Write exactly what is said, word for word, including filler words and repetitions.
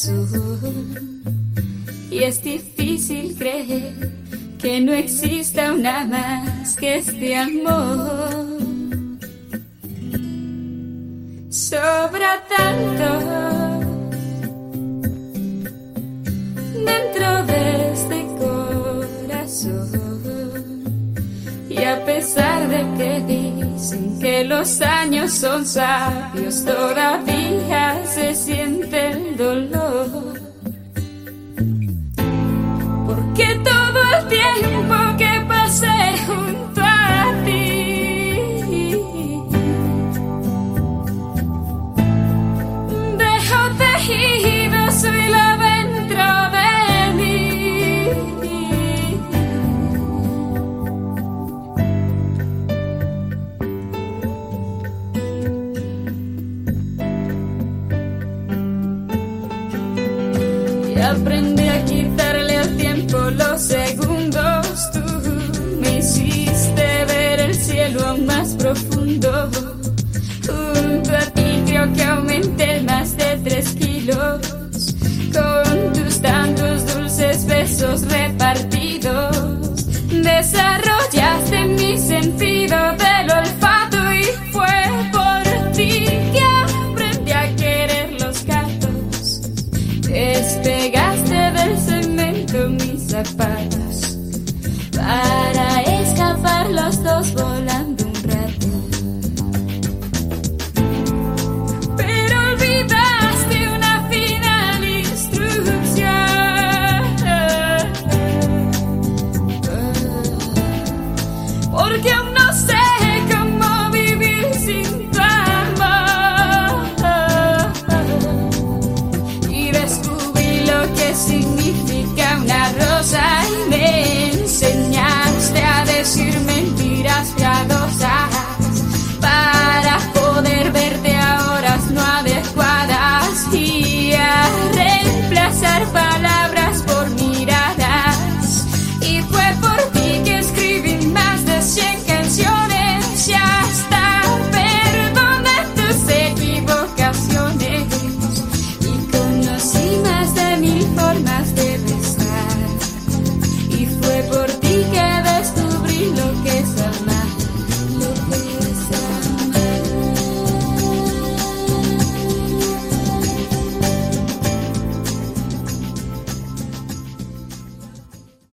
corazón. Y es difícil creer que no exista una más que este amor. Sobra tanto dentro de este corazón. Y a pesar de que dicen que los años son sabios, todavía se siente el dolor. Porque todo el tiempo que pasé junto a ti, dejo tejido su hilo dentro de mí. Y aprendí a quitarle al tiempo los segundos. Tú me hiciste ver el cielo aún más profundo. Junto a ti creo que aumenté más de tres kilos, con tus tantos dulces besos repartidos. Desarrollaste mi sentido del olfato.